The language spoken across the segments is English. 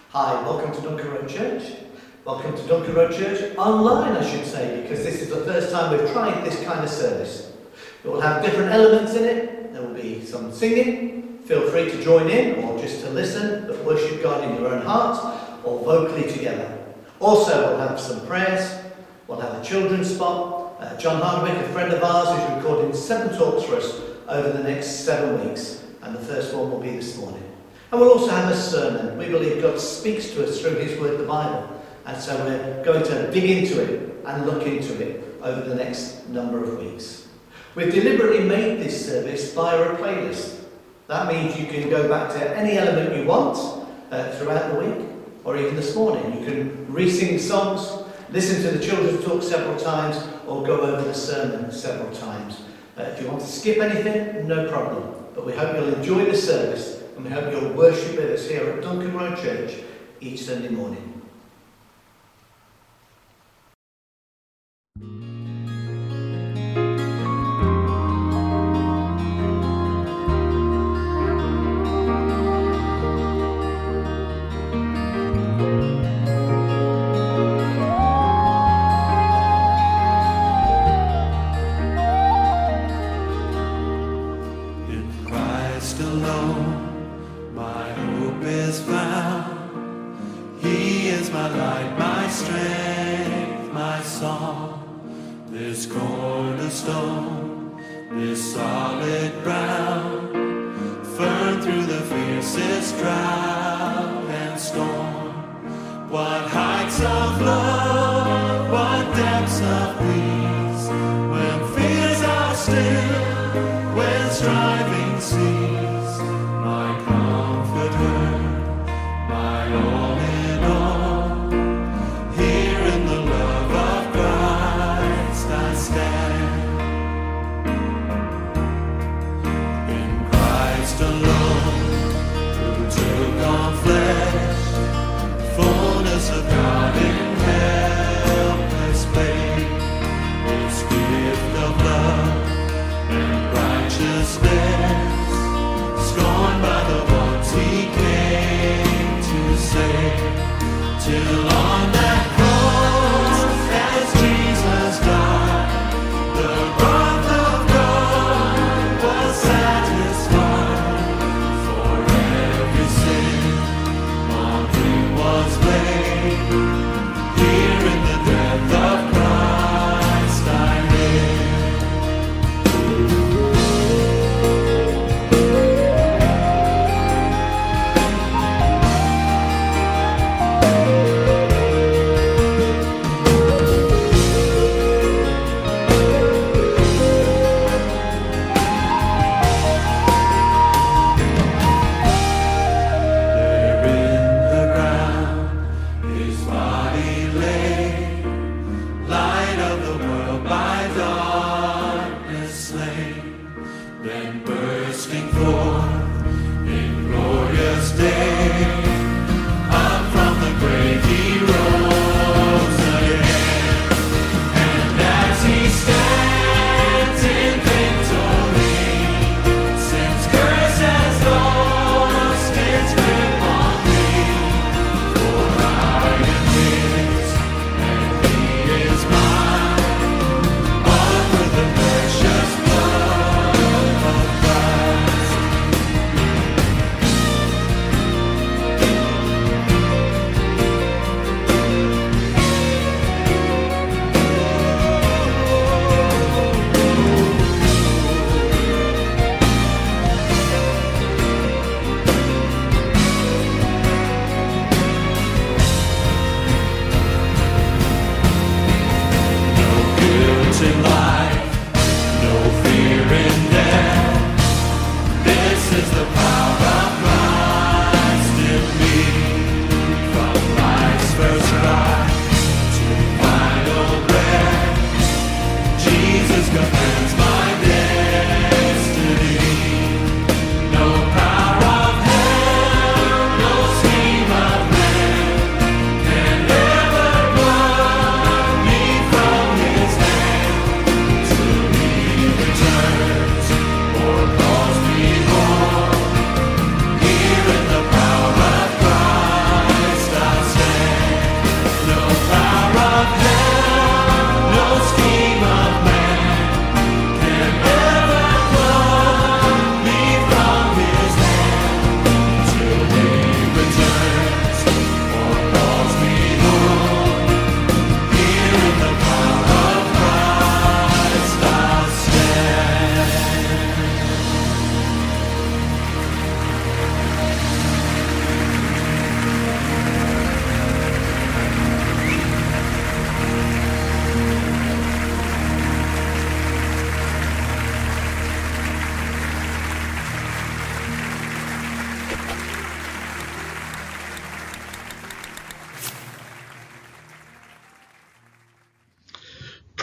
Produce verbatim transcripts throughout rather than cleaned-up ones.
Hi, welcome to Duncan Road Church. Welcome to Duncan Road Church online, I should say, because this is the first time we've tried this kind of service. It will have different elements in it. There will be some singing. Feel free to join in or just to listen, but worship God in your own heart or vocally together. Also, we'll have some prayers. We'll have a children's spot. Uh, John Hardwick, a friend of ours, is recording seven talks for us over the next seven weeks. And the first one will be this morning. And we'll also have a sermon. We believe God speaks to us through his word, the Bible. And so we're going to dig into it and look into it over the next number of weeks. We've deliberately made this service via a playlist. That means you can go back to any element you want uh, throughout the week, or even this morning. You can re-sing songs, listen to the children's talk several times, or go over the sermon several times. Uh, if you want to skip anything, no problem. But we hope you'll enjoy the service, and we hope you'll worship with us here at Duncan Road Church each Sunday morning.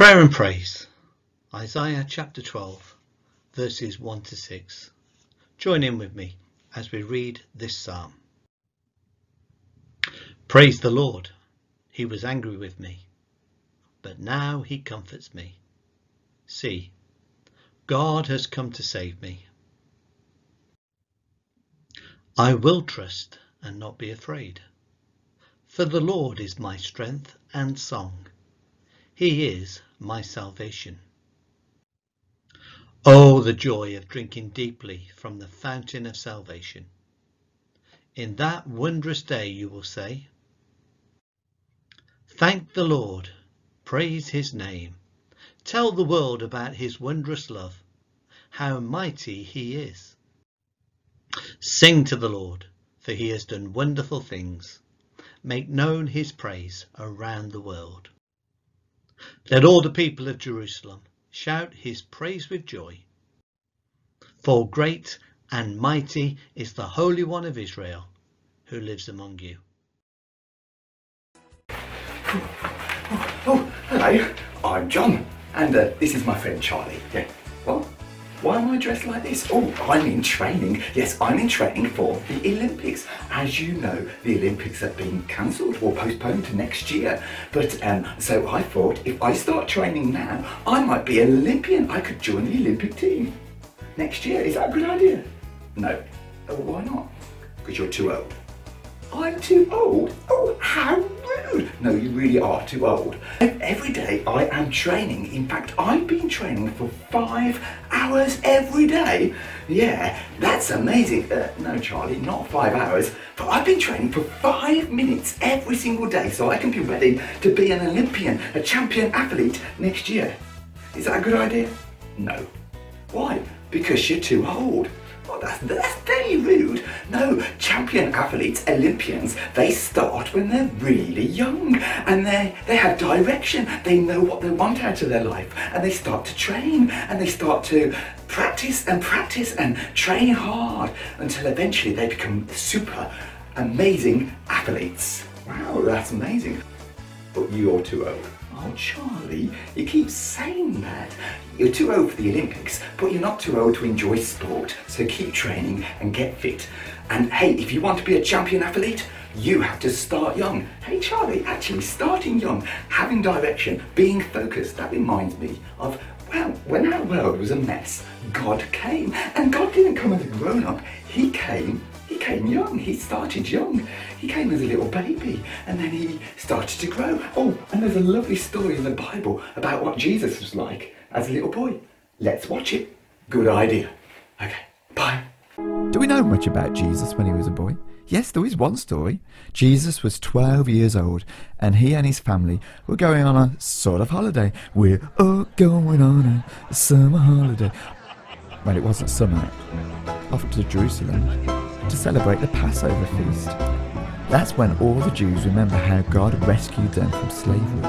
Prayer and praise. Isaiah chapter twelve, verses one to six. Join in with me as we read this psalm. Praise the Lord. He was angry with me, but now he comforts me. See, God has come to save me. I will trust and not be afraid, for the Lord is my strength and song. He is my salvation. Oh, the joy of drinking deeply from the fountain of salvation. In that wondrous day you will say, thank the Lord, praise his name. Tell the world about his wondrous love, how mighty he is. Sing to the Lord, for he has done wonderful things. Make known his praise around the world. Let all the people of Jerusalem shout his praise with joy. For great and mighty is the Holy One of Israel, who lives among you. Oh, oh, hello, I'm John, and uh, this is my friend Charlie. Yeah, what? Why am I dressed like this? Oh, I'm in training. Yes, I'm in training for the Olympics. As you know, the Olympics have been cancelled or postponed to next year. But um, so I thought if I start training now, I might be an Olympian. I could join the Olympic team next year. Is that a good idea? No. Oh, why not? Because you're too old. I'm too old? Oh, how rude. No, you really are too old. Every day I am training. In fact, I've been training for five hours every day. Yeah, that's amazing. Uh, no, Charlie, not five hours. But I've been training for five minutes every single day so I can be ready to be an Olympian, a champion athlete next year. Is that a good idea? No. Why? Because you're too old. Oh, that's, that's very rude. No, champion athletes, Olympians, they start when they're really young and they they have direction. They know what they want out of their life and they start to train and they start to practice and practice and train hard until eventually they become super amazing athletes. Wow, that's amazing. But you're too old. Oh, Charlie, you keep saying that. You're too old for the Olympics, but you're not too old to enjoy sport. So keep training and get fit. And hey, if you want to be a champion athlete, you have to start young. Hey, Charlie, actually starting young, having direction, being focused, that reminds me of, well, when our world was a mess, God came. And God didn't come as a grown-up. He came He came young, he started young. He came as a little baby and then he started to grow. Oh, and there's a lovely story in the Bible about what Jesus was like as a little boy. Let's watch it. Good idea. Okay, bye. Do we know much about Jesus when he was a boy? Yes, there is one story. Jesus was twelve years old and he and his family were going on a sort of holiday. We're all going on a summer holiday. Well, it wasn't summer. Off to Jerusalem to celebrate the Passover feast. That's when all the Jews remember how God rescued them from slavery.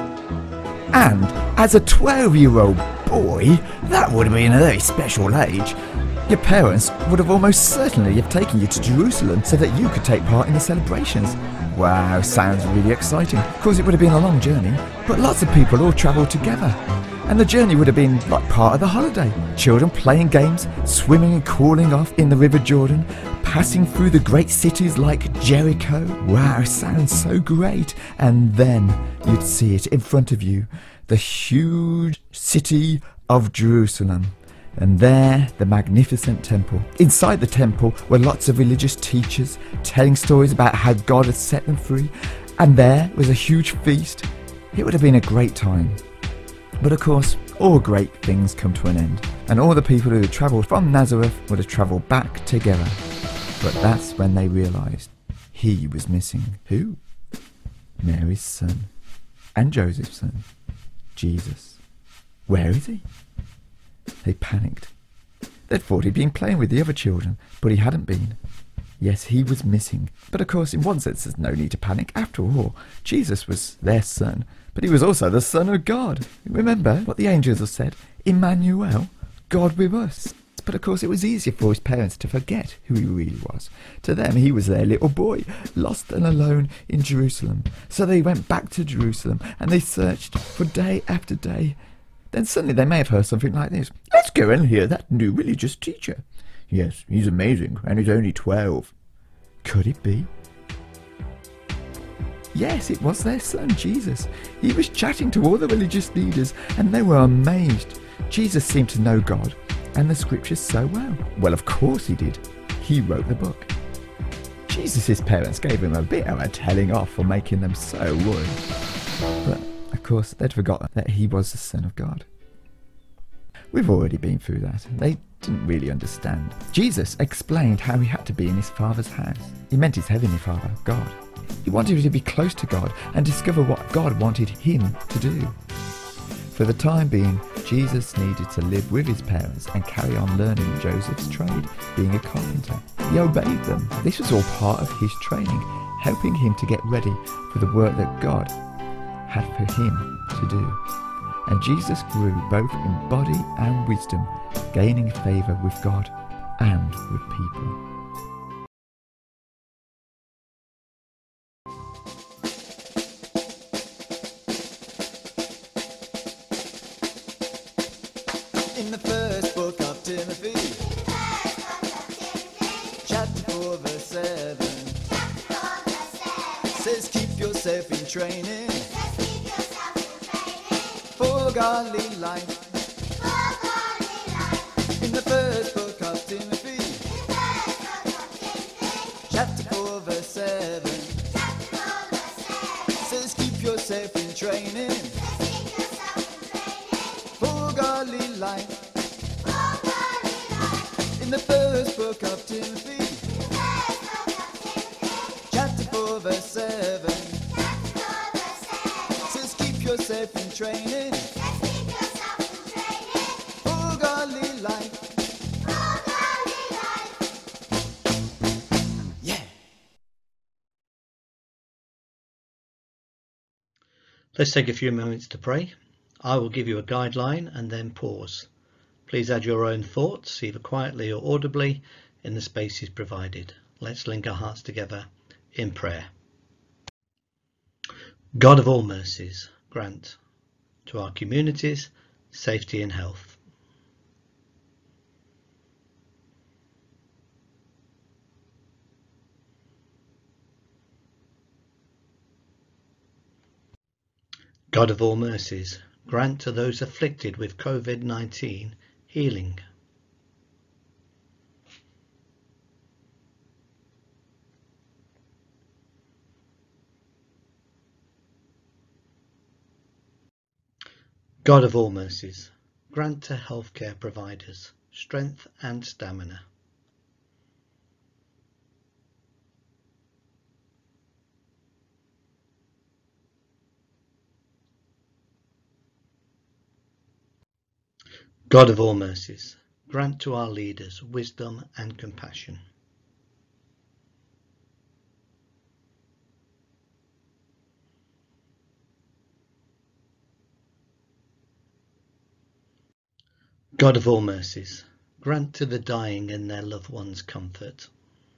And as a twelve-year-old boy, that would have been a very special age. Your parents would have almost certainly have taken you to Jerusalem so that you could take part in the celebrations. Wow, sounds really exciting. Of course, it would have been a long journey, but lots of people all travelled together. And the journey would have been like part of the holiday. Children playing games, swimming and cooling off in the River Jordan, passing through the great cities like Jericho. Wow, sounds so great. And then you'd see it in front of you, the huge city of Jerusalem. And there, the magnificent temple. Inside the temple were lots of religious teachers telling stories about how God had set them free. And there was a huge feast. It would have been a great time. But of course, all great things come to an end, and all the people who had travelled from Nazareth would have travelled back together. But that's when they realised he was missing. Who? Mary's son, and Joseph's son, Jesus. Where is he? They panicked. They'd thought he'd been playing with the other children, but he hadn't been. Yes, he was missing. But of course, in one sense, there's no need to panic. After all, Jesus was their son, but he was also the Son of God. Remember what the angels have said? Emmanuel, God with us. But of course, it was easier for his parents to forget who he really was. To them, he was their little boy, lost and alone in Jerusalem. So they went back to Jerusalem, and they searched for day after day. Then suddenly they may have heard something like this. Let's go and hear that new religious teacher. Yes, he's amazing, and he's only twelve. Could it be? Yes, it was their son, Jesus. He was chatting to all the religious leaders, and they were amazed. Jesus seemed to know God and the scriptures so well. Well, of course he did. He wrote the book. Jesus' parents gave him a bit of a telling off for making them so worried. But, of course, they'd forgotten that he was the Son of God. We've already been through that. They didn't really understand. Jesus explained how he had to be in his Father's house. He meant his Heavenly Father, God. He wanted to be close to God and discover what God wanted him to do. For the time being, Jesus needed to live with his parents and carry on learning Joseph's trade, being a carpenter. He obeyed them. This was all part of his training, helping him to get ready for the work that God had for him to do. And Jesus grew both in body and wisdom, gaining favour with God and with people. In the first book of Timothy, chapter four, verse seven, says keep yourself in training for godly life. In the first book of Timothy, chapter four, verse seven, says keep yourself in training for godly life. In the first book of Timothy, chapter four, verse seven, says keep yourself in training for godly life. Yeah. Let's take a few moments to pray. I will give you a guideline and then pause. Please add your own thoughts, either quietly or audibly, in the spaces provided. Let's link our hearts together in prayer. God of all mercies, grant to our communities safety and health. God of all mercies, grant to those afflicted with COVID nineteen healing. God of all mercies, grant to healthcare providers strength and stamina. God of all mercies, grant to our leaders wisdom and compassion. God of all mercies, grant to the dying and their loved ones comfort.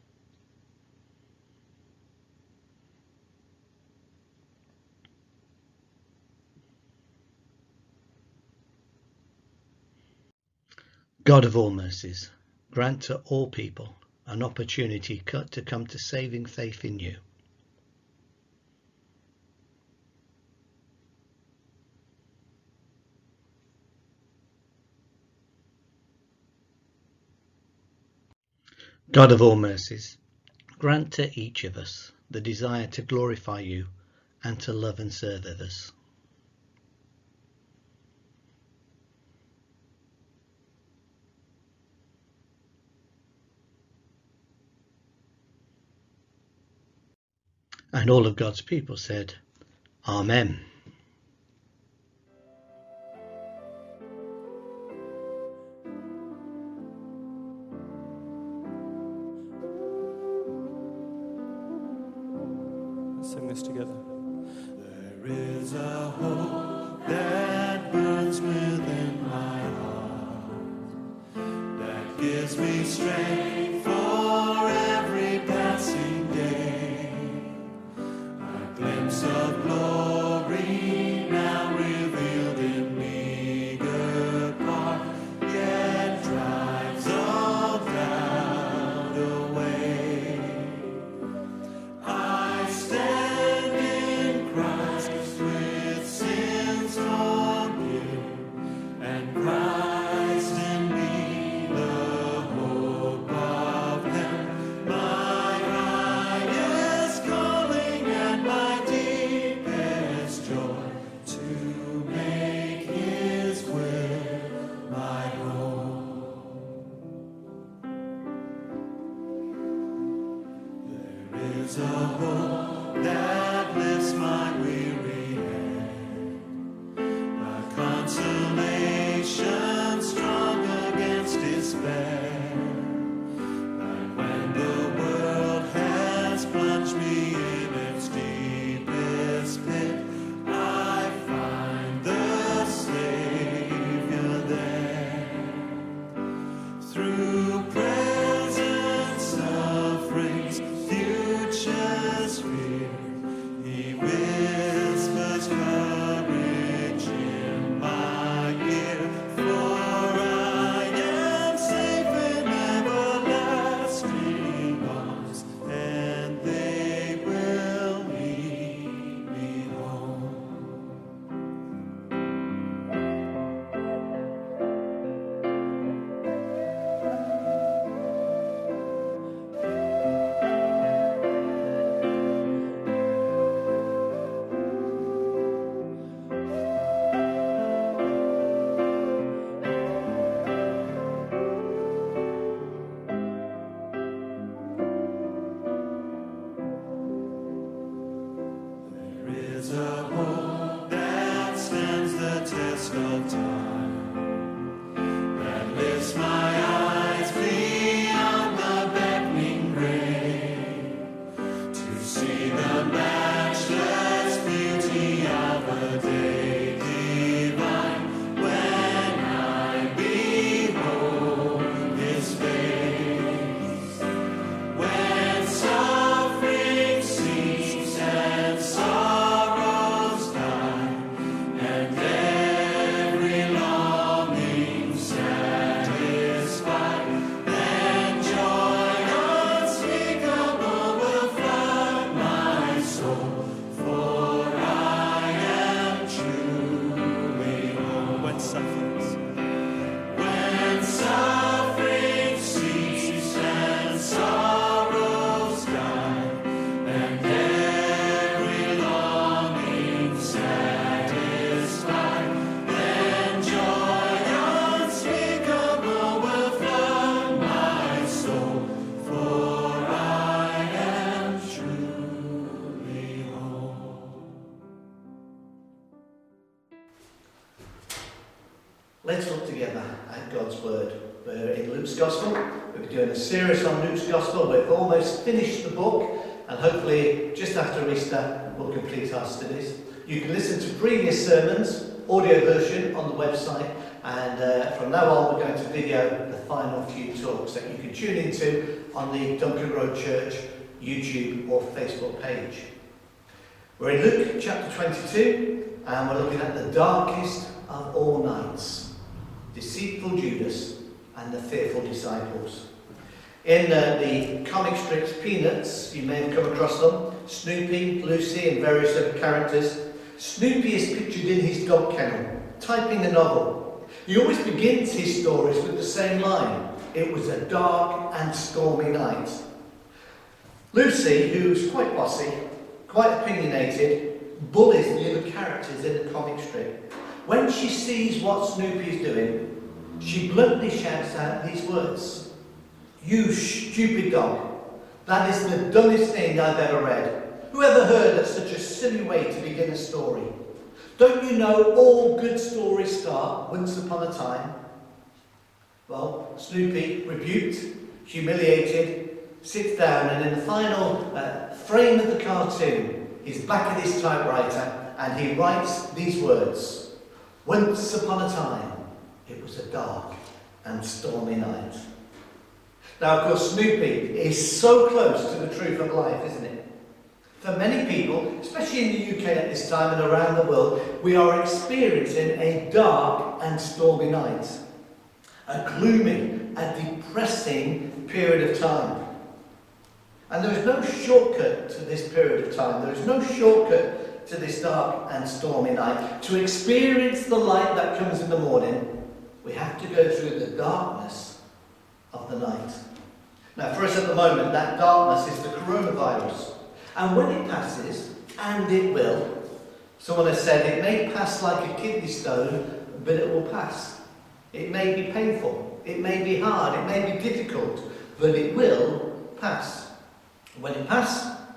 God of all mercies, grant to all people an opportunity to come to saving faith in you. God of all mercies, grant to each of us the desire to glorify you and to love and serve others. And all of God's people said, Amen. Let's sing this together. There is a hope that burns within my heart, that gives me strength for every passing day. A glimpse of glory now revealed in meager is a hope that lifts my weary head, a consolation strong against despair. Like when the world has plunged me in its deepest pit, I find the Savior there. Through present sufferings, futures fear, He whispers courage in my ear. For I am safe in everlasting arms, and they will lead me home. There is a hope that stands the test of time, that lifts my eyes beyond the beckoning grave, to see the matchless beauty of a day divine, when I behold His face. When suffering ceases and sorrows die, and every longing satisfied, then joy unspeakable will flood my soul, for I am truly home. When sufferings, when suffering ceases and sorrows die, and every longing satisfied, then joy unspeakable will flood my soul, for I am truly home. Let's look together at God's Word. We're in Luke's Gospel. We're doing a series on Luke's Gospel. We've almost finished the book, and hopefully just after Easter we'll complete our studies. You can listen to previous sermons, audio version, on the website, and uh, from now on we're going to video the final few talks that you can tune into on the Duncan Road Church YouTube or Facebook page. We're in Luke chapter twenty-two, and we're looking at the darkest of all nights. Deceitful Judas and the fearful disciples. In uh, the comic strips Peanuts, you may have come across them, Snoopy, Lucy and various other characters. Snoopy is pictured in his dog kennel, typing a novel. He always begins his stories with the same line: "It was a dark and stormy night." Lucy, who's quite bossy, quite opinionated, bullies the other characters in the comic strip. When she sees what Snoopy is doing, she bluntly shouts out these words: "You stupid dog, that is the dumbest thing I've ever read. Who ever heard of such a silly way to begin a story? Don't you know all good stories start once upon a time?" Well, Snoopy, rebuked, humiliated, sits down, and in the final uh, frame of the cartoon, he's back at his typewriter and he writes these words: "Once upon a time, it was a dark and stormy night." Now, of course, Snoopy is so close to the truth of life, isn't it? For many people, especially in the U K at this time and around the world, we are experiencing a dark and stormy night. A gloomy and depressing period of time. And there is no shortcut to this period of time. There is no shortcut to this dark and stormy night. To experience the light that comes in the morning, we have to go through the darkness of the night. Now, for us at the moment, that darkness is the coronavirus. And when it passes, and it will, someone has said it may pass like a kidney stone, but it will pass. It may be painful, it may be hard, it may be difficult, but it will pass. When it passes,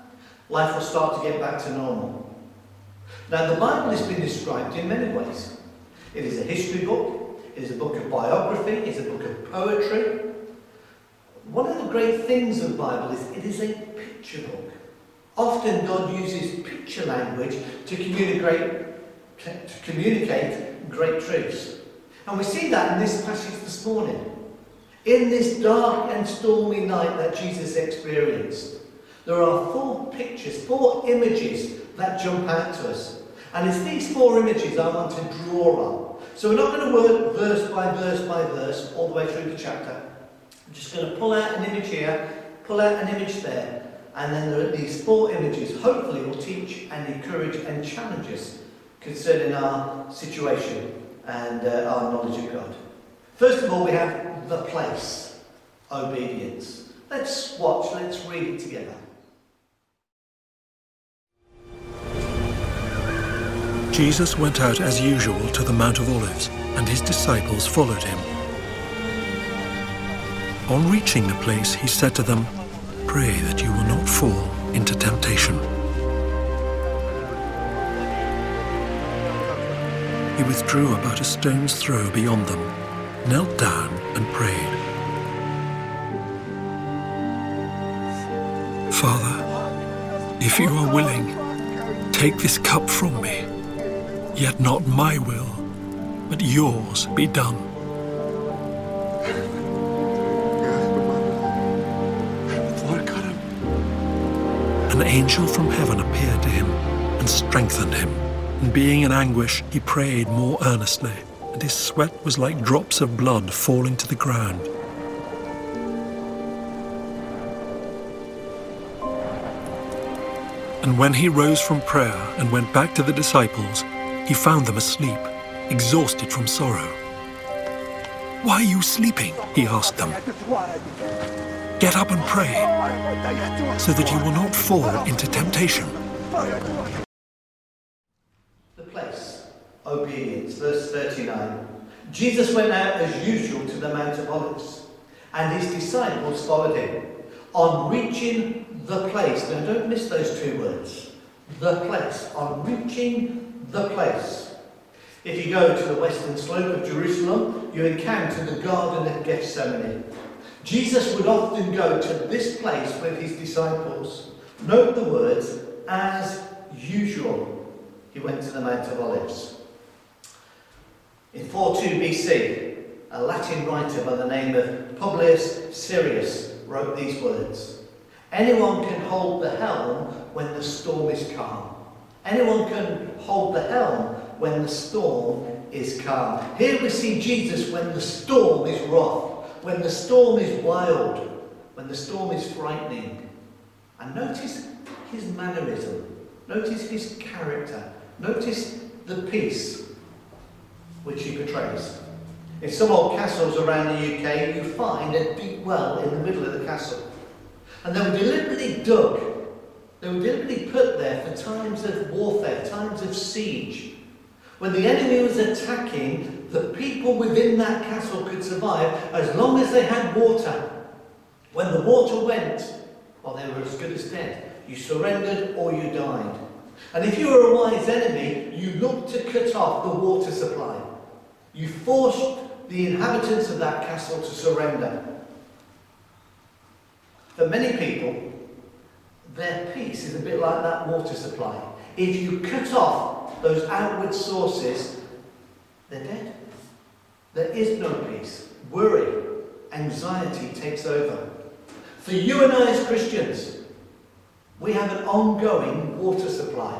life will start to get back to normal. Now, the Bible has been described in many ways. It is a history book, it is a book of biography, it is a book of poetry. One of the great things of the Bible is it is a picture book. Often God uses picture language to communicate, to communicate great truths. And we see that in this passage this morning. In this dark and stormy night that Jesus experienced, there are four pictures, four images that jump out to us. And it's these four images I want to draw on. So we're not going to work verse by verse by verse all the way through the chapter. I'm just going to pull out an image here, pull out an image there, and then there are these four images hopefully will teach and encourage and challenge us concerning our situation and uh, our knowledge of God. First of all, we have the place, obedience. Let's watch, let's read it together. Jesus went out as usual to the Mount of Olives, and his disciples followed him. On reaching the place, he said to them, "Pray that you will not fall into temptation." He withdrew about a stone's throw beyond them, knelt down and prayed. "Father, if you are willing, take this cup from me. Yet not my will, but yours be done." An angel from heaven appeared to him and strengthened him. And being in anguish, he prayed more earnestly, and his sweat was like drops of blood falling to the ground. And when he rose from prayer and went back to the disciples, he found them asleep, exhausted from sorrow. "Why are you sleeping?" he asked them. "Get up and pray, so that you will not fall into temptation." The place, obedience, verse thirty-nine. Jesus went out as usual to the Mount of Olives, and his disciples followed him. On reaching the place, now don't miss those two words, the place, on reaching the place. If you go to the western slope of Jerusalem, you encounter the Garden of Gethsemane. Jesus would often go to this place with his disciples. Note the words, as usual. He went to the Mount of Olives. In four two B C, a Latin writer by the name of Publius Syrus wrote these words. Anyone can hold the helm when the storm is calm. Anyone can hold the helm when the storm is calm. Here we see Jesus when the storm is rough, when the storm is wild, when the storm is frightening. And notice his mannerism, notice his character, notice the peace which he portrays. In some old castles around the U K, you find a deep well in the middle of the castle. And they were deliberately dug. They were deliberately put there for times of warfare, times of siege. When the enemy was attacking, the people within that castle could survive as long as they had water. When the water went, well, they were as good as dead. You surrendered or you died. And if you were a wise enemy, you looked to cut off the water supply. You forced the inhabitants of that castle to surrender. For many people, their peace is a bit like that water supply. If you cut off those outward sources, they're dead. There is no peace. Worry, anxiety takes over. For you and I as Christians, we have an ongoing water supply.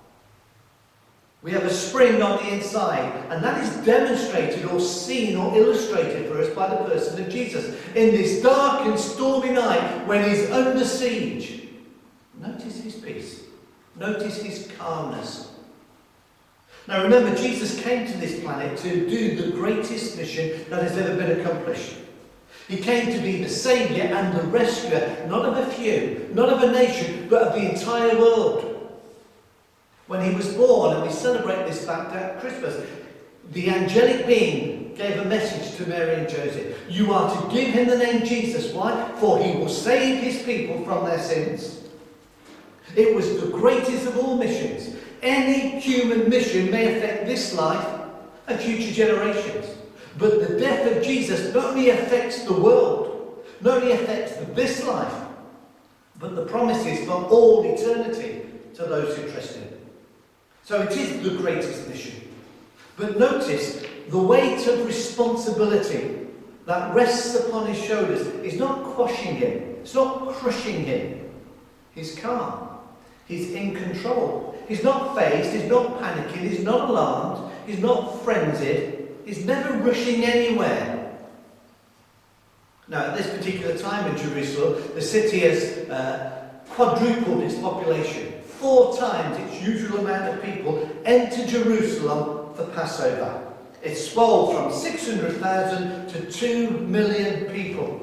We have a spring on the inside, and that is demonstrated or seen or illustrated for us by the person of Jesus. In this dark and stormy night, when he's under siege, notice his peace. Notice his calmness. Now remember, Jesus came to this planet to do the greatest mission that has ever been accomplished. He came to be the saviour and the rescuer, not of a few, not of a nation, but of the entire world. When he was born, and we celebrate this fact at Christmas, the angelic being gave a message to Mary and Joseph. You are to give him the name Jesus. Why? For he will save his people from their sins. It was the greatest of all missions. Any human mission may affect this life and future generations. But the death of Jesus not only affects the world, not only affects this life, but the promises for all eternity to those who trust him. So it is the greatest mission. But notice, the weight of responsibility that rests upon his shoulders is not quashing him. It's not crushing him. He's calm. He's in control. He's not phased. He's not panicking. He's not alarmed. He's not frenzied. He's never rushing anywhere. Now, at this particular time in Jerusalem, the city has uh, quadrupled its population. Four times its usual amount of people enter Jerusalem for Passover. It's swelled from six hundred thousand to two million people.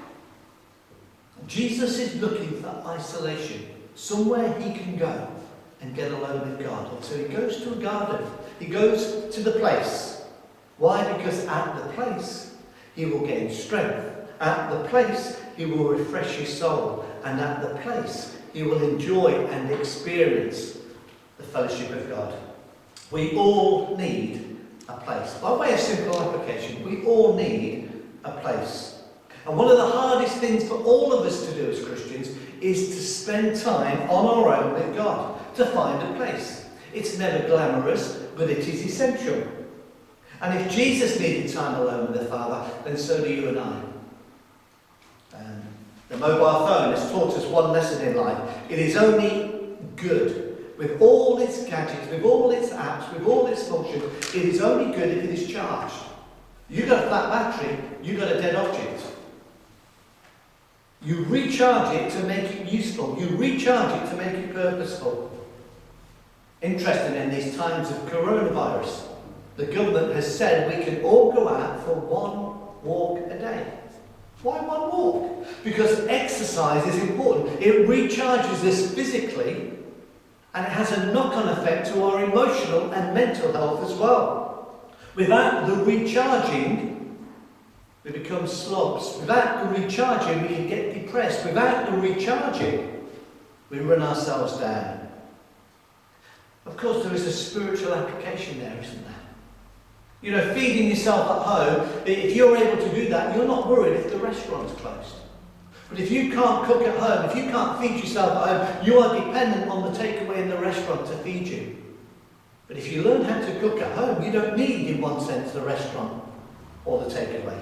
Jesus is looking for isolation, somewhere he can go and get alone with God. And so he goes to a garden. He goes to the place. Why? Because at the place he will gain strength. At the place he will refresh his soul. And at the place he will enjoy and experience the fellowship of God. We all need a place. By way of simple application, we all need a place. And one of the hardest things for all of us to do as Christians is to spend time on our own with God, to find a place. It's never glamorous, but it is essential. And if Jesus needed time alone with the Father, then so do you and I. Um, the mobile phone has taught us one lesson in life. It is only good. With all its gadgets, with all its apps, with all its functions, it is only good if it is charged. You've got a flat battery, you've got a dead object. You recharge it to make it useful. You recharge it to make it purposeful. Interesting, in these times of coronavirus, the government has said we can all go out for one walk a day. Why one walk? Because exercise is important. It recharges us physically, and it has a knock-on effect to our emotional and mental health as well. Without the recharging, we become slobs. Without the recharging, we can get depressed. Without the recharging, we run ourselves down. Of course, there is a spiritual application there, isn't there? You know, feeding yourself at home, if you're able to do that, you're not worried if the restaurant's closed. But if you can't cook at home, if you can't feed yourself at home, you are dependent on the takeaway in the restaurant to feed you. But if you learn how to cook at home, you don't need, in one sense, the restaurant or the takeaway.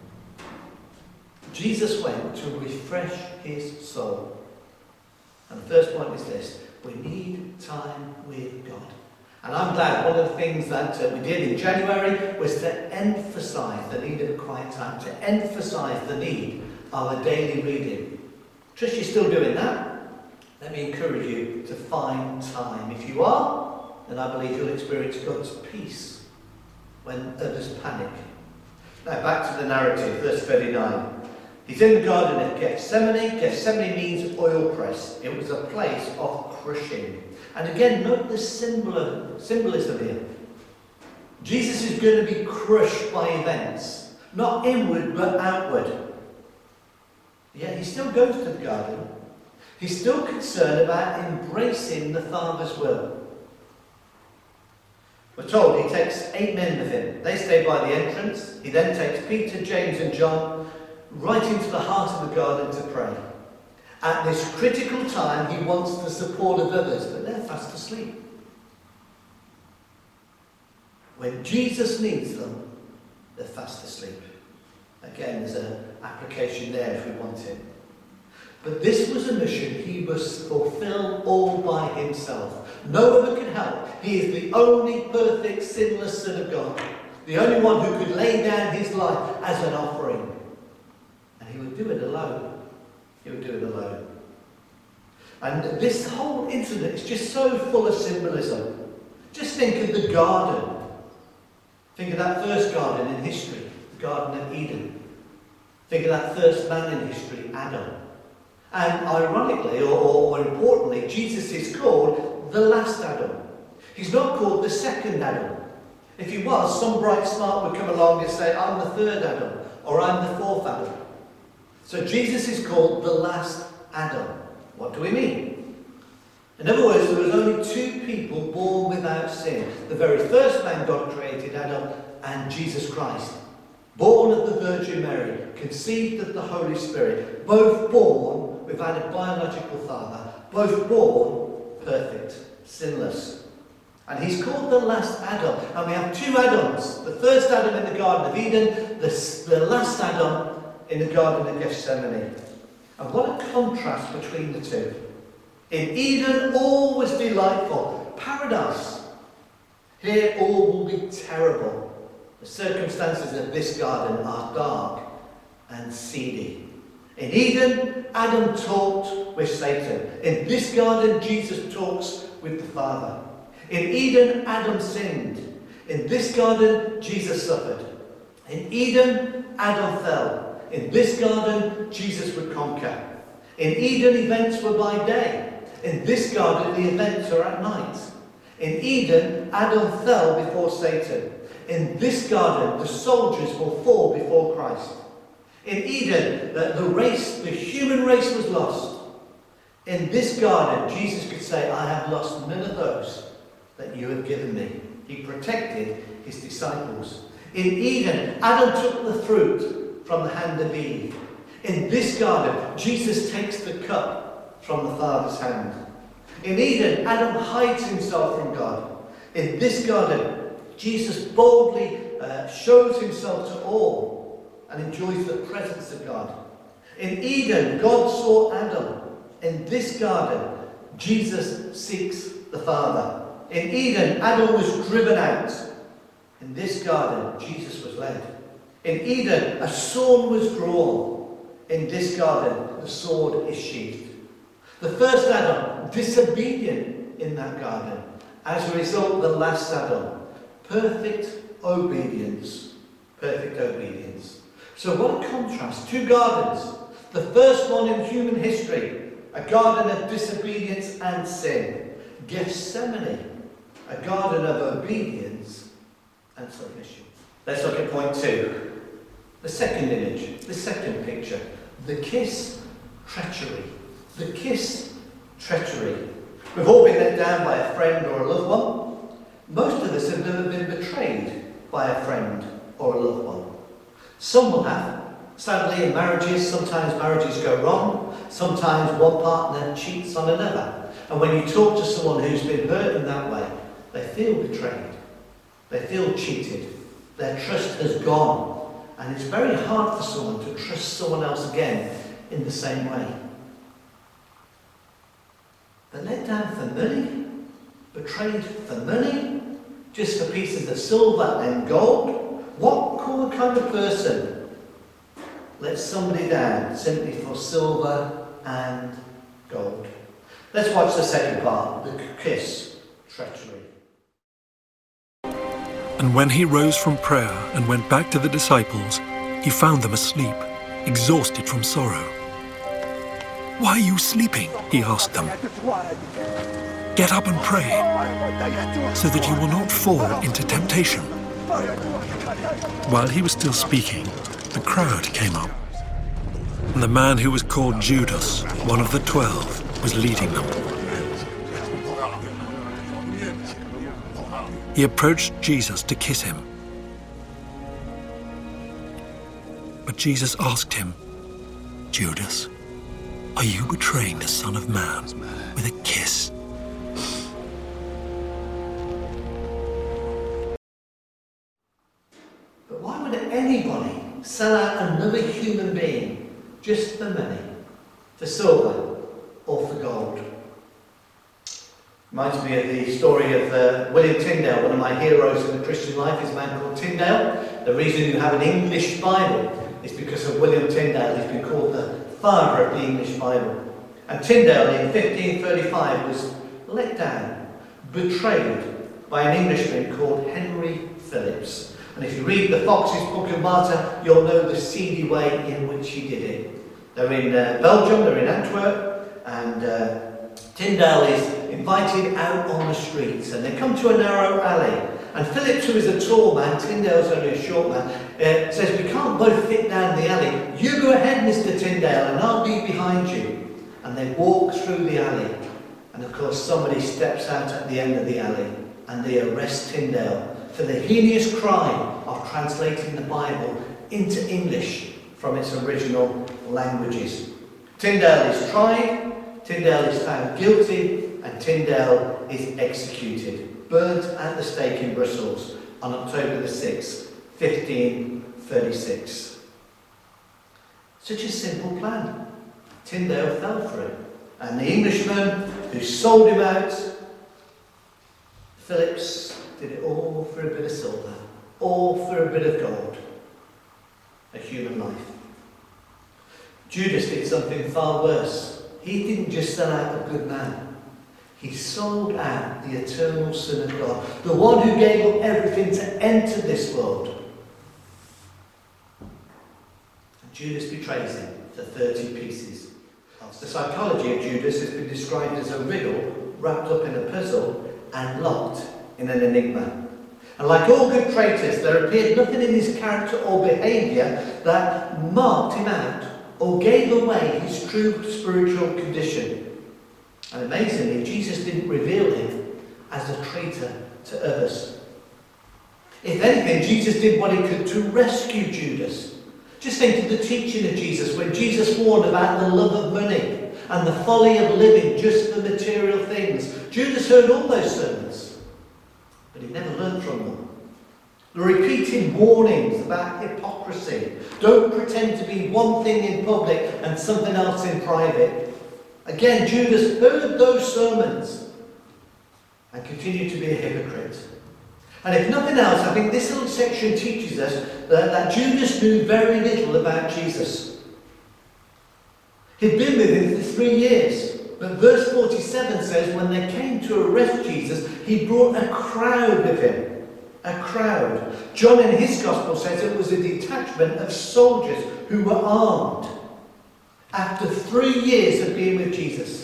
Jesus went to refresh his soul. And the first point is this: we need time with God. And I'm glad one of the things that uh, we did in January was to emphasise the need of a quiet time, to emphasise the need of a daily reading. Trish, you're still doing that? Let me encourage you to find time. If you are, then I believe you'll experience God's peace when others panic. Now back to the narrative, verse thirty-nine. He's in the garden of Gethsemane. Gethsemane means oil press. It was a place of crushing. And again, note the symbol, symbolism here. Jesus is going to be crushed by events. Not inward, but outward. Yet he still goes to the garden. He's still concerned about embracing the Father's will. We're told he takes eight men with him. They stay by the entrance. He then takes Peter, James and John right into the heart of the garden to pray. At this critical time, he wants the support of others, but they're fast asleep. When Jesus needs them, they're fast asleep. Again, there's an application there if we want it. But this was a mission he must fulfill all by himself. No other could help. He is the only perfect, sinless Son of God. The only one who could lay down his life as an offering. And he would do it alone. He would do it alone. And this whole incident is just so full of symbolism. Just think of the garden. Think of that first garden in history, the Garden of Eden. Think of that first man in history, Adam. And ironically, or, or importantly, Jesus is called the last Adam. He's not called the second Adam. If he was, some bright smart would come along and say, I'm the third Adam, or I'm the fourth Adam. So Jesus is called the last Adam. What do we mean? In other words, there was only two people born without sin. The very first man God created, Adam, and Jesus Christ. Born of the Virgin Mary, conceived of the Holy Spirit, both born without a biological father, both born perfect, sinless. And he's called the last Adam. And we have two Adams. The first Adam in the Garden of Eden, the, the last Adam in the Garden of Gethsemane. And what a contrast between the two. In Eden, all was delightful, paradise. Here, all will be terrible. The circumstances of this garden are dark and seedy. In Eden, Adam talked with Satan. In this garden, Jesus talks with the Father. In Eden, Adam sinned. In this garden, Jesus suffered. In Eden, Adam fell. In this garden, Jesus would conquer. In Eden, events were by day. In this garden, the events are at night. In Eden, Adam fell before Satan. In this garden, the soldiers will fall before Christ. In Eden, the, the race, the human race was lost. In this garden, Jesus could say, I have lost none of those that you have given me. He protected his disciples. In Eden, Adam took the fruit from the hand of Eve. In this garden, Jesus takes the cup from the Father's hand. In Eden, Adam hides himself from God. In this garden, Jesus boldly uh, shows himself to all and enjoys the presence of God. In Eden, God saw Adam. In this garden, Jesus seeks the Father. In Eden, Adam was driven out. In this garden, Jesus was led. In Eden, a sword was drawn. In this garden, the sword is sheathed. The first Adam, disobedient in that garden. As a result, the last Adam, perfect obedience. Perfect obedience. So what a contrast. Two gardens. The first one in human history. A garden of disobedience and sin. Gethsemane. A garden of obedience and submission. Let's look at point two. The second image. The second picture. The kiss, treachery. The kiss, treachery. We've all been let down by a friend or a loved one. Most of us have never been betrayed by a friend or a loved one. Some will have. Sadly, in marriages, sometimes marriages go wrong. Sometimes one partner cheats on another. And when you talk to someone who's been hurt in that way, they feel betrayed. They feel cheated. Their trust has gone. And it's very hard for someone to trust someone else again in the same way. They're let down for money, betrayed for money, just for pieces of silver and gold. What kind of person lets somebody down simply for silver and gold? Let's watch the second part, the kiss, treachery. And when he rose from prayer and went back to the disciples, he found them asleep, exhausted from sorrow. Why are you sleeping? He asked them. Get up and pray, so that you will not fall into temptation. While he was still speaking, the crowd came up, and the man who was called Judas, one of the twelve, was leading them. He approached Jesus to kiss him. But Jesus asked him, Judas, are you betraying the Son of Man with a kiss? But why would anybody sell out another human being just for money, for silver or for gold? Reminds me of the story of uh, William Tyndale, one of my heroes in the Christian life is a man called Tyndale. The reason you have an English Bible is because of William Tyndale. He's been called the father of the English Bible. And Tyndale in fifteen thirty-five was let down, betrayed by an Englishman called Henry Phillips. And if you read the Fox's Book of Martyr, you'll know the seedy way in which he did it. They're in uh, Belgium, they're in Antwerp, and uh, Tyndale is invited out on the streets, and they come to a narrow alley. And Phillips, who is a tall man, Tyndale's only a short man, uh, says, we can't both fit down the alley. You go ahead, Mister Tyndale, and I'll be behind you. And they walk through the alley. And of course somebody steps out at the end of the alley and they arrest Tyndale for the heinous crime of translating the Bible into English from its original languages. Tyndale is tried, Tyndale is found guilty, and Tyndale is executed, burnt at the stake in Brussels on October the sixth, fifteen thirty-six. Such a simple plan. Tyndale fell for it. And the Englishman who sold him out, Phillips, did it all for a bit of silver, all for a bit of gold. A human life. Judas did something far worse. He didn't just sell out a good man. He sold out the eternal Son of God, the one who gave up everything to enter this world. And Judas betrays him for thirty pieces. The psychology of Judas has been described as a riddle wrapped up in a puzzle and locked in an enigma. And like all good traitors, there appeared nothing in his character or behaviour that marked him out or gave away his true spiritual condition. And amazingly, Jesus didn't reveal him as a traitor to others. If anything, Jesus did what he could to rescue Judas. Just think of the teaching of Jesus when Jesus warned about the love of money and the folly of living just for material things. Judas heard all those sermons, but he never learned from them. The repeating warnings about hypocrisy. Don't pretend to be one thing in public and something else in private. Again, Judas heard those sermons and continued to be a hypocrite. And if nothing else, I think this little section teaches us that, that Judas knew very little about Jesus. He'd been with him for three years. But verse forty-seven says when they came to arrest Jesus, he brought a crowd with him. A crowd. John in his gospel says it was a detachment of soldiers who were armed after three years of being with Jesus.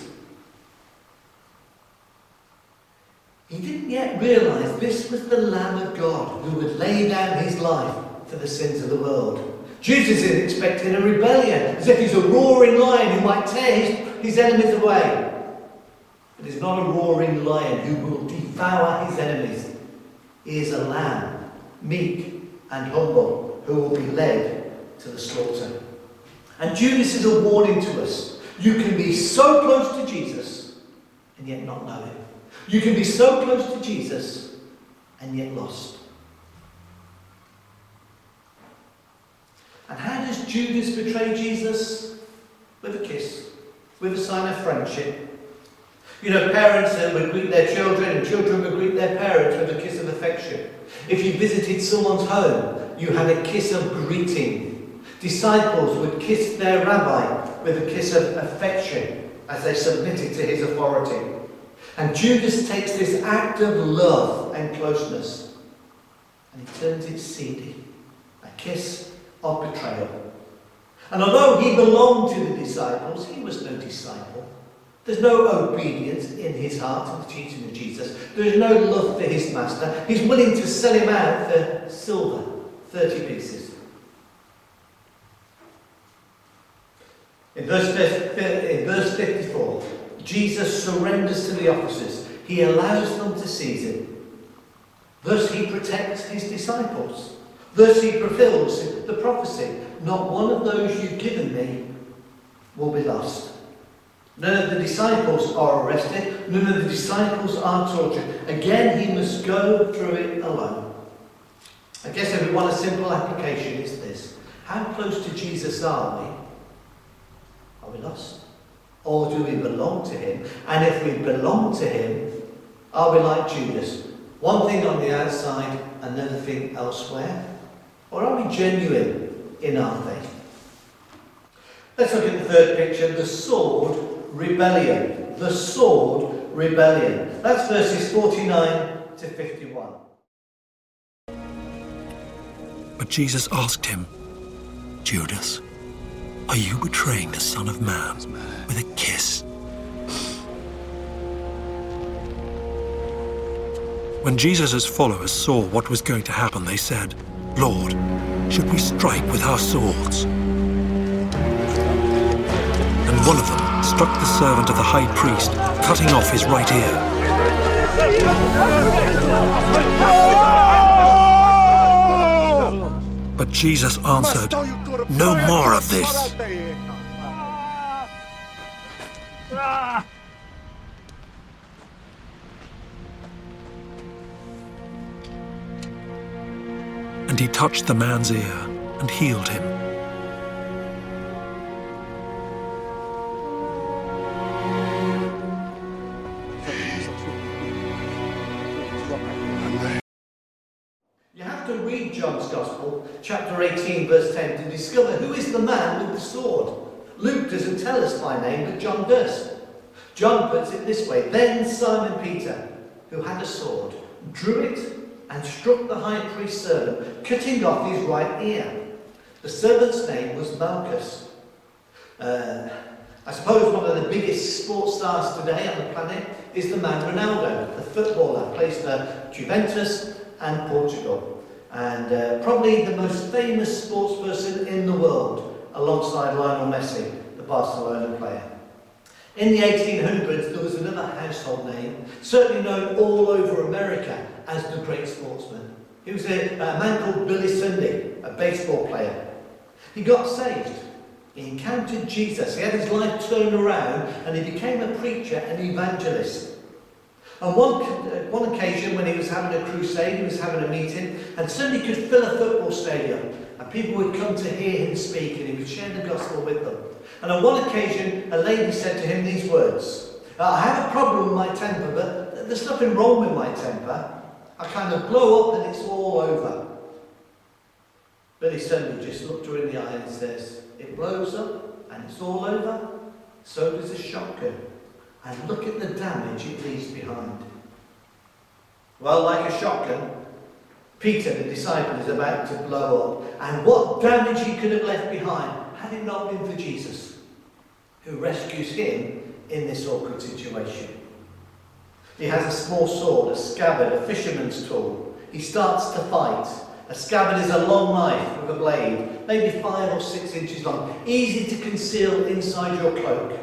He didn't yet realise this was the Lamb of God who would lay down his life for the sins of the world. Judas is expecting a rebellion, as if he's a roaring lion who might tear his, his enemies away. But he's not a roaring lion who will devour his enemies. He is a lamb, meek and humble, who will be led to the slaughter. And Judas is a warning to us. You can be so close to Jesus and yet not know him. You can be so close to Jesus and yet lost. And how does Judas betray Jesus? With a kiss, with a sign of friendship. You know, parents would greet their children and children would greet their parents with a kiss of affection. If you visited someone's home, you had a kiss of greeting. Disciples would kiss their rabbi with a kiss of affection as they submitted to his authority. And Judas takes this act of love and closeness and he turns it seedy. A kiss of betrayal. And although he belonged to the disciples, he was no disciple. There's no obedience in his heart to the teaching of Jesus. There's no love for his master. He's willing to sell him out for silver, thirty pieces. In verse, in verse fifty-four, Jesus surrenders to the officers. He allows them to seize him. Thus he protects his disciples. Thus he fulfills the prophecy. Not one of those you've given me will be lost. None of the disciples are arrested. None of the disciples are tortured. Again, he must go through it alone. I guess if we want a simple application, it's this. How close to Jesus are we? Are we lost? Or do we belong to him? And if we belong to him, are we like Judas? One thing on the outside, another thing elsewhere? Or are we genuine in our faith? Let's look at the third picture, the sword rebellion. The sword rebellion. That's verses forty-nine to fifty-one. But Jesus asked him, Judas, are you betraying the Son of Man with a kiss? When Jesus' followers saw what was going to happen, they said, Lord, should we strike with our swords? And one of them struck the servant of the high priest, cutting off his right ear. But Jesus answered, "No more of this." And he touched the man's ear and healed him. You have to read John's Gospel, chapter eighteen, verse ten, to discover who is the man with the sword. Luke doesn't tell us by name, but John does. John puts it this way: Then Simon Peter, who had a sword, drew it and struck the high priest's servant, cutting off his right ear. The servant's name was Malchus. Uh, I suppose one of the biggest sports stars today on the planet is the man Ronaldo, the footballer, plays for Juventus and Portugal, and uh, probably the most famous sports person in the world, alongside Lionel Messi, the Barcelona player. In the eighteen hundreds, there was another household name, certainly known all over America as the Great Sportsman. He was a, a man called Billy Sunday, a baseball player. He got saved. He encountered Jesus. He had his life turned around, and he became a preacher and evangelist. On one, uh, one occasion, when he was having a crusade, he was having a meeting, and suddenly he could fill a football stadium, and people would come to hear him speak, and he would share the gospel with them. And on one occasion, a lady said to him these words: "I have a problem with my temper, but there's nothing wrong with my temper. I kind of blow up and it's all over." Billy Sunday just looked her in the eye and says, "It blows up and it's all over, so does a shotgun. And look at the damage it leaves behind." Well, like a shotgun, Peter, the disciple, is about to blow up. And what damage he could have left behind had it not been for Jesus, who rescues him in this awkward situation. He has a small sword, a scabbard, a fisherman's tool. He starts to fight. A scabbard is a long knife with a blade, maybe five or six inches long, easy to conceal inside your cloak.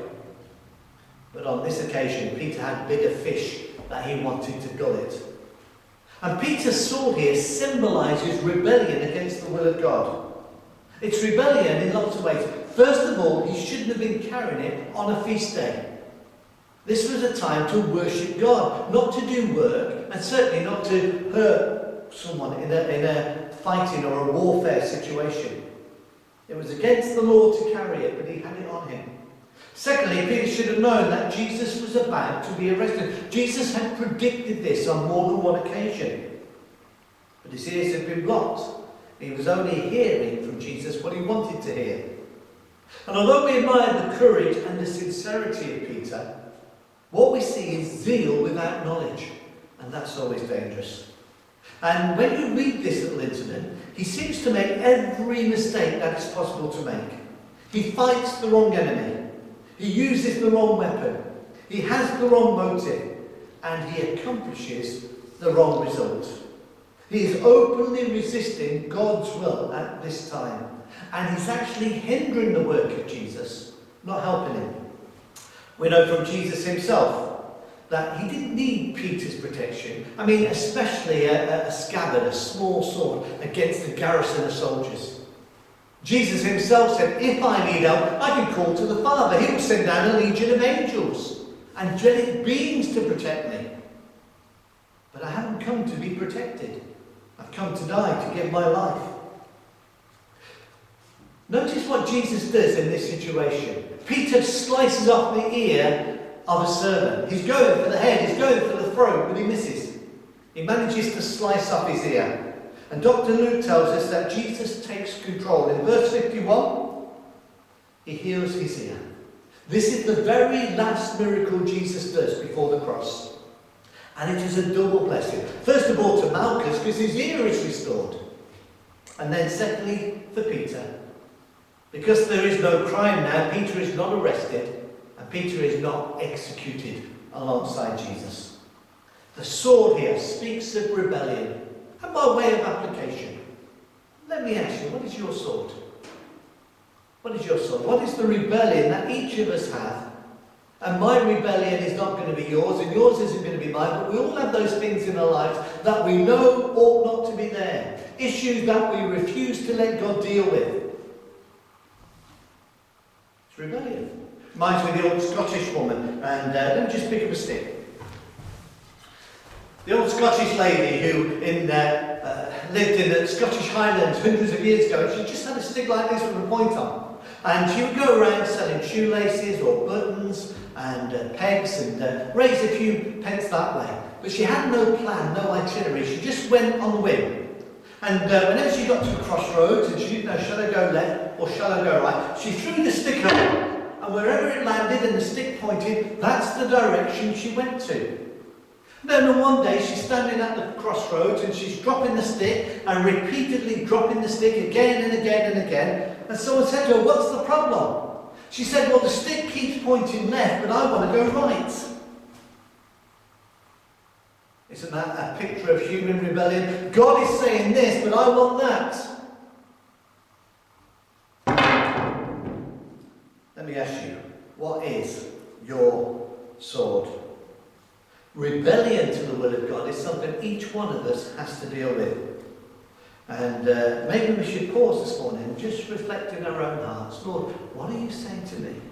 But on this occasion, Peter had bigger fish that he wanted to gullet. And Peter's sword here symbolises rebellion against the will of God. It's rebellion in lots of ways. First of all, he shouldn't have been carrying it on a feast day. This was a time to worship God, not to do work, and certainly not to hurt someone in a, in a fighting or a warfare situation. It was against the law to carry it, but he had it on him. Secondly, Peter should have known that Jesus was about to be arrested. Jesus had predicted this on more than one occasion. But his ears had been blocked. He was only hearing from Jesus what he wanted to hear. And although we admire the courage and the sincerity of Peter, what we see is zeal without knowledge. And that's always dangerous. And when you read this little incident, he seems to make every mistake that is possible to make. He fights the wrong enemy. He uses the wrong weapon. He has the wrong motive. And he accomplishes the wrong result. He is openly resisting God's will at this time. And he's actually hindering the work of Jesus, not helping him. We know from Jesus himself that he didn't need Peter's protection. I mean, especially a, a scabbard, a small sword, against a garrison of soldiers. Jesus himself said, "If I need help, I can call to the Father. He will send down a legion of angels, angelic beings to protect me. But I haven't come to be protected. I've come to die, to give my life." Notice what Jesus does in this situation. Peter slices off the ear of a servant. He's going for the head, he's going for the throat, but he misses. He manages to slice off his ear. And Doctor Luke tells us that Jesus takes control. In verse fifty-one, he heals his ear. This is the very last miracle Jesus does before the cross. And it is a double blessing. First of all to Malchus, because his ear is restored. And then secondly for Peter. Because there is no crime now, Peter is not arrested, and Peter is not executed alongside Jesus. The sword here speaks of rebellion. And by way of application, let me ask you, what is your sword? What is your sword? What is the rebellion that each of us have And my rebellion is not going to be yours, and yours isn't going to be mine, but we all have those things in our lives that we know ought not to be there. Issues that we refuse to let God deal with. It's rebellion. Reminds me of the old Scottish woman, and uh, let me just pick up a stick. The old Scottish lady who in, uh, uh, lived in the Scottish Highlands hundreds of years ago, she just had a stick like this with a point on. And she would go around selling shoelaces or buttons and uh, pegs and uh, raise a few pence that way. But she had no plan, no itinerary. She just went on the whim. And uh, whenever she got to a crossroads and she didn't know, shall I go left or shall I go right, she threw the stick up, and wherever it landed and the stick pointed, that's the direction she went to. Then one day she's standing at the crossroads and she's dropping the stick and repeatedly dropping the stick again and again and again. And someone said to her, what's the problem? She said, well, the stick keeps pointing left, but I want to go right. Isn't that a picture of human rebellion? God is saying this, but I want that. Let me ask you, what is your sword? Rebellion to the will of God is something each one of us has to deal with. And uh, maybe we should pause this morning and just reflect in our own hearts. Lord, what are you saying to me?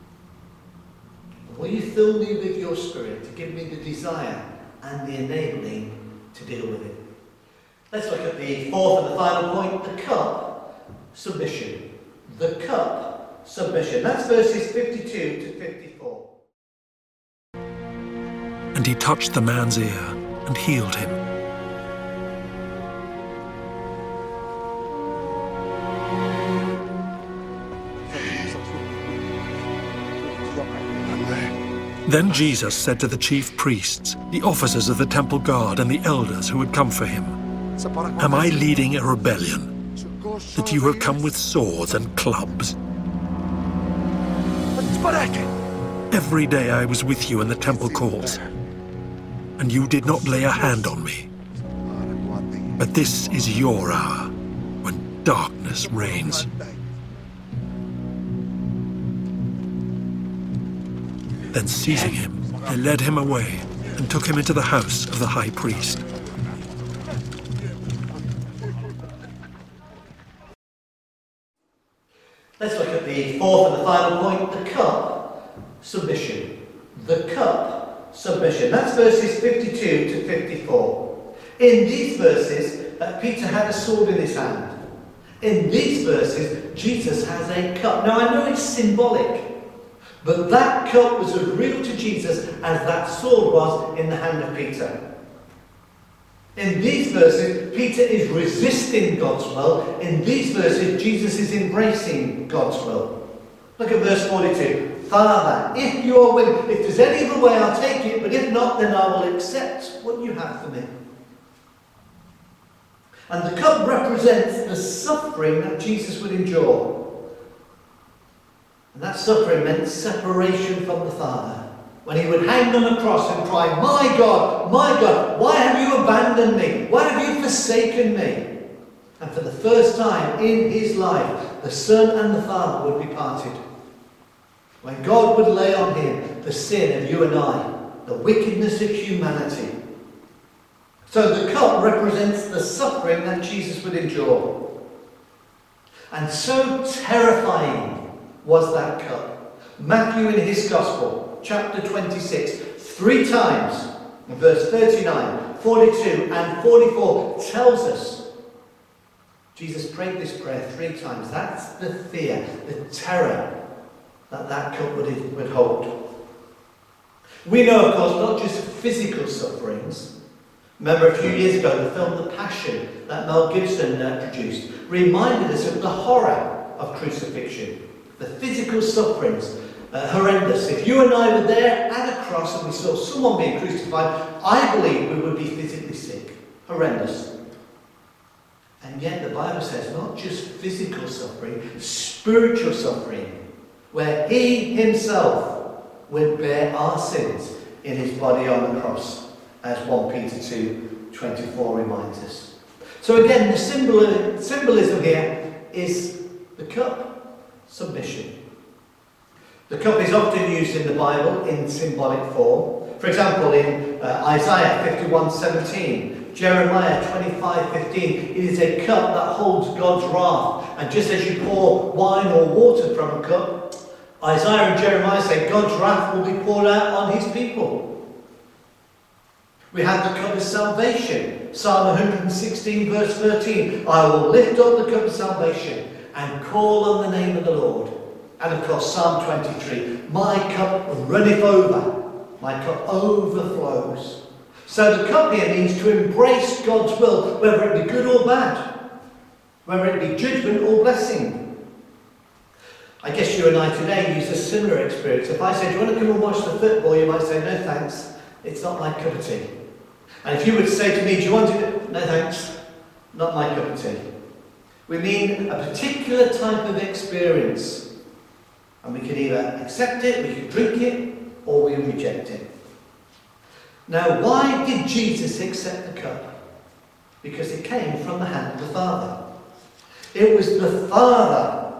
Will you fill me with your Spirit to give me the desire and the enabling to deal with it? Let's look at the fourth and the final point, the cup, submission. The cup, submission. That's verses fifty-two to fifty-four. And he touched the man's ear and healed him. Then Jesus said to the chief priests, the officers of the temple guard, and the elders who had come for him, am I leading a rebellion, that you have come with swords and clubs? Every day I was with you in the temple courts, and you did not lay a hand on me. But this is your hour, when darkness reigns. Then seizing him, they led him away and took him into the house of the high priest. Let's look at the fourth and the final point, the cup, submission. The cup, submission. That's verses fifty-two to fifty-four. In these verses, uh, Peter had a sword in his hand. In these verses, Jesus has a cup. Now I know it's symbolic, but that cup was as real to Jesus as that sword was in the hand of Peter. In these verses, Peter is resisting God's will. In these verses, Jesus is embracing God's will. Look at verse forty-two. Father, if you are willing, if there's any other way, I'll take it, but if not, then I will accept what you have for me. And the cup represents the suffering that Jesus would endure. And that suffering meant separation from the Father. When he would hang on the cross and cry, my God, my God, why have you abandoned me? Why have you forsaken me? And for the first time in his life, the Son and the Father would be parted. When God would lay on him the sin of you and I, the wickedness of humanity. So the cup represents the suffering that Jesus would endure. And so terrifying was that cup. Matthew in his Gospel, chapter twenty-six, three times, in verse thirty-nine, forty-two and forty-four, tells us Jesus prayed this prayer three times. That's the fear, the terror that that cup would, would hold. We know, of course, not just physical sufferings. Remember a few years ago, the film The Passion that Mel Gibson uh, produced reminded us of the horror of crucifixion. The physical sufferings, uh, horrendous. If you and I were there at a cross and we saw someone being crucified, I believe we would be physically sick. Horrendous. And yet the Bible says not just physical suffering, spiritual suffering, where he himself would bear our sins in his body on the cross, as First Peter two twenty-four reminds us. So again, the symbol, symbolism here is the cup. Submission. The cup is often used in the Bible in symbolic form. For example, in uh, Isaiah fifty-one seventeen, Jeremiah twenty-five fifteen, it is a cup that holds God's wrath. And just as you pour wine or water from a cup, Isaiah and Jeremiah say God's wrath will be poured out on his people. We have the cup of salvation. Psalm one sixteen verse thirteen, I will lift up the cup of salvation and call on the name of the Lord. And of course Psalm twenty-three, my cup runneth over, my cup overflows. So the cup here means to embrace God's will, whether it be good or bad, whether it be judgment or blessing. I guess you and I today use a similar experience. If I said, do you want to come and watch the football? You might say, no thanks, it's not my cup of tea. And if you would say to me, do you want to? No thanks, not my cup of tea. We mean a particular type of experience. And we can either accept it, we can drink it, or we reject it. Now, why did Jesus accept the cup? Because it came from the hand of the Father. It was the Father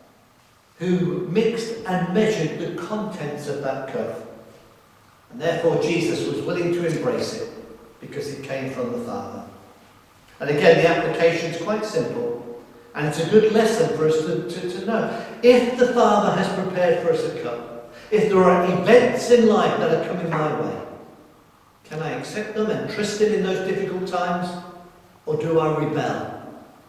who mixed and measured the contents of that cup. And therefore Jesus was willing to embrace it, because it came from the Father. And again, the application is quite simple. And it's a good lesson for us to, to, to know. If the Father has prepared for us a cup, if there are events in life that are coming my way, can I accept them and trust Him in those difficult times? Or do I rebel?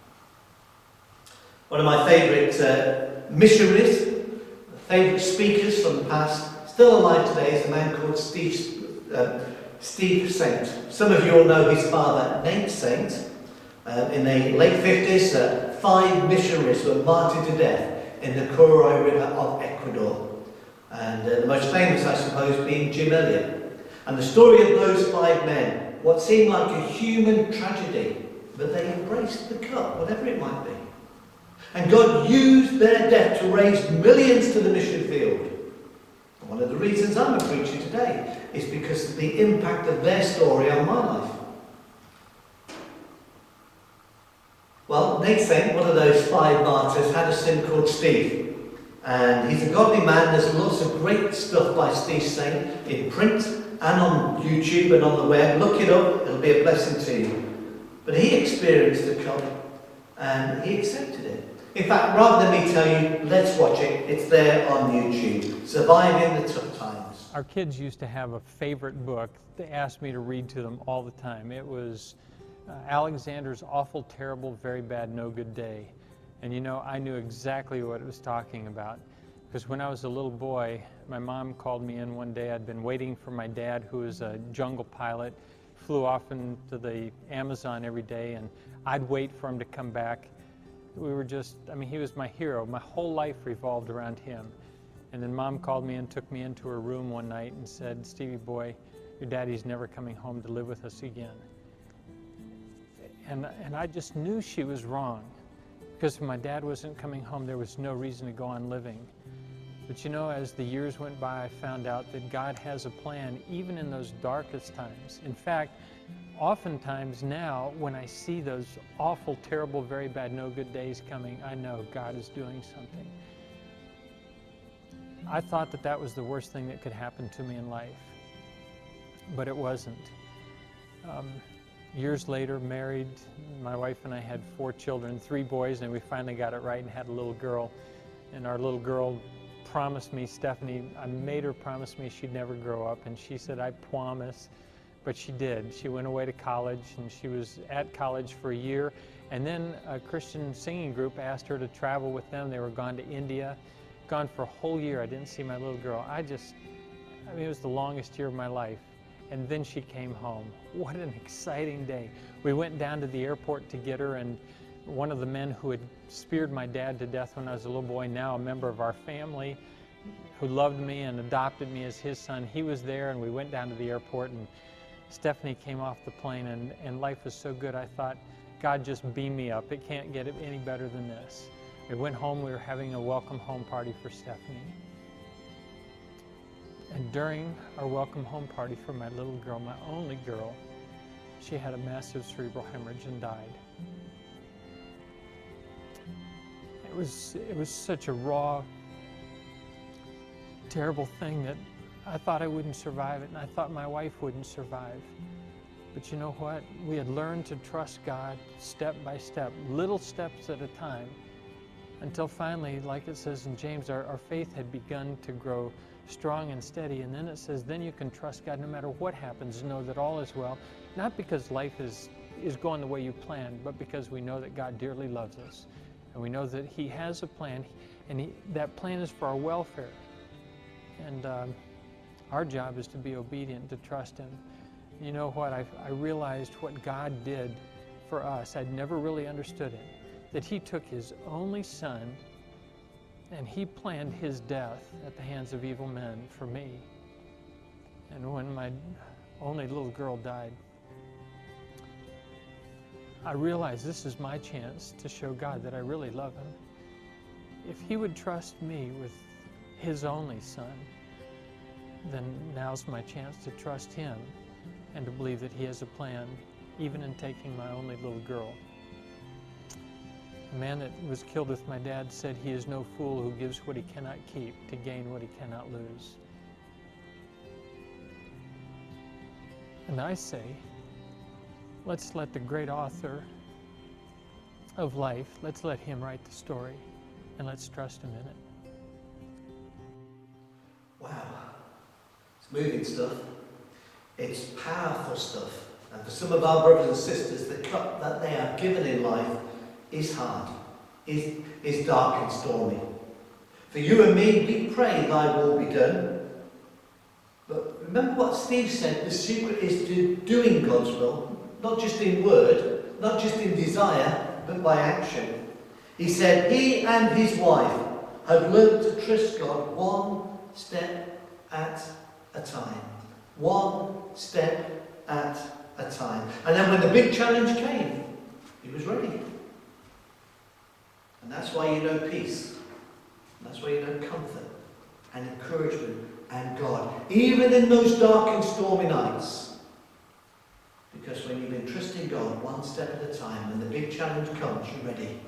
One of my favourite uh, missionaries, favourite speakers from the past, still alive today, is a man called Steve, uh, Steve Saint. Some of you will know his father, Nate Saint. Uh, in the late fifties, uh, five missionaries were martyred to death in the Kourai River of Ecuador. And uh, the most famous, I suppose, being Jim Elliot. And the story of those five men, what seemed like a human tragedy, but they embraced the cup, whatever it might be. And God used their death to raise millions to the mission field. And one of the reasons I'm a preacher today is because of the impact of their story on my life. Well, Nate Saint, one of those five martyrs, had a son called Steve. And he's a godly man. There's lots of great stuff by Steve Saint in print and on YouTube and on the web. Look it up, it'll be a blessing to you. But he experienced the cup and he accepted it. In fact, rather than me tell you, let's watch it. It's there on YouTube. Surviving the Tough Times. Our kids used to have a favorite book. They asked me to read to them all the time. It was uh, Alexander's Awful, Terrible, Very Bad, No Good Day. And you know, I knew exactly what it was talking about. Because when I was a little boy, my mom called me in one day. I'd been waiting for my dad, who was a jungle pilot, flew off into the Amazon every day, and I'd wait for him to come back. We were just, I mean, he was my hero. My whole life revolved around him. And then Mom called me and took me into her room one night and said, Stevie boy, your daddy's never coming home to live with us again. And, and I just knew she was wrong. Because if my dad wasn't coming home, there was no reason to go on living. But you know, as the years went by, I found out that God has a plan, even in those darkest times. In fact, oftentimes now, when I see those awful, terrible, very bad, no good days coming, I know God is doing something. I thought that that was the worst thing that could happen to me in life, but it wasn't. Um, years later, married, my wife and I had four children, three boys, and we finally got it right and had a little girl. And our little girl promised me, Stephanie, I made her promise me she'd never grow up, and she said, I promise. But she did. She went away to college, and she was at college for a year. And then a Christian singing group asked her to travel with them. They were gone to India, gone for a whole year. I didn't see my little girl. I just, I mean, it was the longest year of my life. And then she came home. What an exciting day. We went down to the airport to get her, and one of the men who had speared my dad to death when I was a little boy, now a member of our family, who loved me and adopted me as his son, he was there, and we went down to the airport, and Stephanie came off the plane, and, and life was so good. I thought, God, just beam me up. It can't get any better than this. We went home. We were having a welcome home party for Stephanie. And during our welcome home party for my little girl, my only girl, she had a massive cerebral hemorrhage and died. It was, it was such a raw, terrible thing that I thought I wouldn't survive it, and I thought my wife wouldn't survive. But you know what? We had learned to trust God step by step, little steps at a time, until finally, like it says in James, our, our faith had begun to grow strong and steady. And then it says, then you can trust God no matter what happens, know that all is well, not because life is, is going the way you planned, but because we know that God dearly loves us. And we know that He has a plan, and he, that plan is for our welfare. And um, our job is to be obedient, to trust Him. You know what? I, I realized what God did for us. I'd never really understood it. That He took His only Son and He planned His death at the hands of evil men for me. And when my only little girl died, I realized this is my chance to show God that I really love Him. If He would trust me with His only Son, then now's my chance to trust Him and to believe that He has a plan, even in taking my only little girl. The man that was killed with my dad said, "He is no fool who gives what he cannot keep to gain what he cannot lose." And I say, let's let the great author of life, let's let Him write the story, and let's trust Him in it. Wow. It's moving stuff. It's powerful stuff. And for some of our brothers and sisters, the cup that they are given in life is hard, is, is dark and stormy. For you and me, we pray Thy will be done. But remember what Steve said, the secret is to doing God's will, not just in word, not just in desire, but by action. He said he and his wife have learned to trust God one step at a time. One step at a time. And then when the big challenge came, he was ready. And that's why you know peace. And that's why you know comfort and encouragement and God. Even in those dark and stormy nights. Because when you've been trusting God one step at a time, when the big challenge comes, you're ready.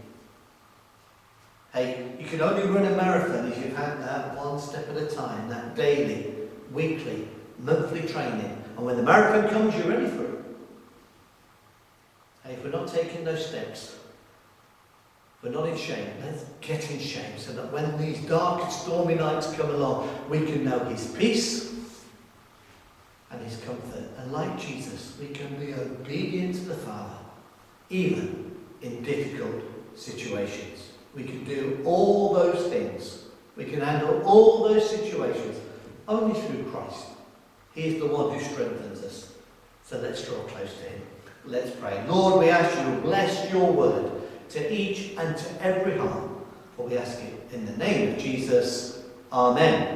Hey, you can only run a marathon if you've had that one step at a time, that daily, weekly, monthly training. And when the marathon comes, you're ready for it. Hey, if we're not taking those steps, we're not in shape. Let's get in shape so that when these dark and stormy nights come along, we can know His peace and His comfort. And like Jesus, we can be obedient to the Father, even in difficult situations. We can do all those things. We can handle all those situations only through Christ. He is the one who strengthens us. So let's draw close to Him. Let's pray. Lord, we ask You to bless Your word to each and to every heart. For we ask it in the name of Jesus. Amen.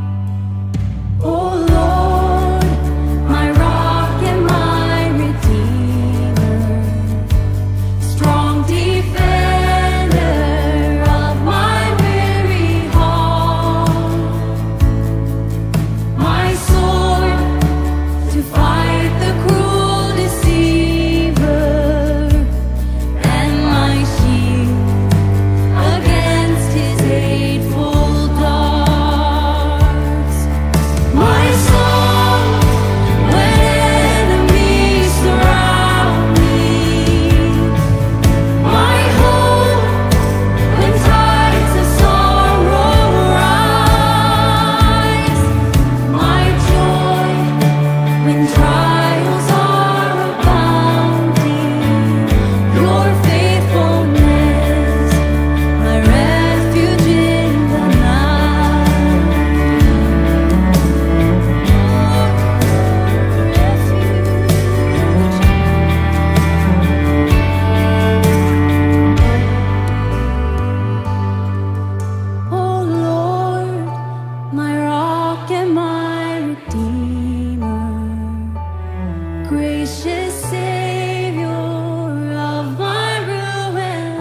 Oh Lord, my rock and my redeemer. gracious Savior of my ruined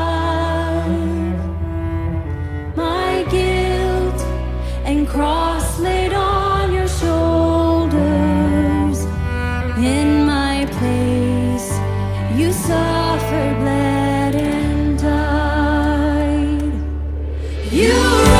life, my guilt and cross laid on your shoulders. In my place, you suffered, bled, and died. You